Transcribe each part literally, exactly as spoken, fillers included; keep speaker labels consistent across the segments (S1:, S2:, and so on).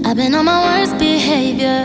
S1: I've been on my worst behavior,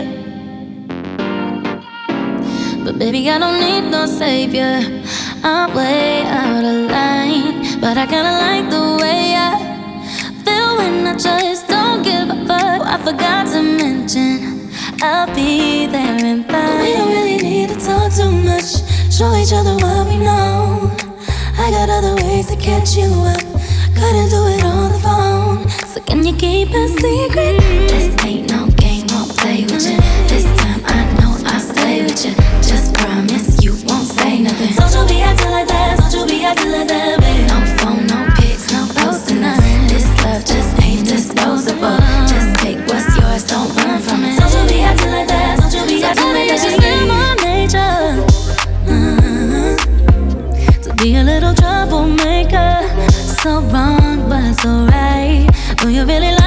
S1: but baby, I don't need no savior. I'm way out of line, but I kinda like the way I feel when I just don't give a fuck. Oh, I forgot to mention, I'll be there in five. But we don't really need to talk too much, show each other what we know. I got other ways to catch you up, couldn't do it on the phone. So can you keep a secret? This ain't no game, won't play with you. This time I know I'll stay with you. Just promise you won't say nothing. Don't you be acting like that, don't you be acting like that, baby. No phone, no pics, no posting us. This love just ain't disposable. Just take what's yours, don't run from it. Don't you be acting like that, don't you be so acting like that. That's just in my nature, uh-huh. To be a little troublemaker. So wrong, but so right. Do you really like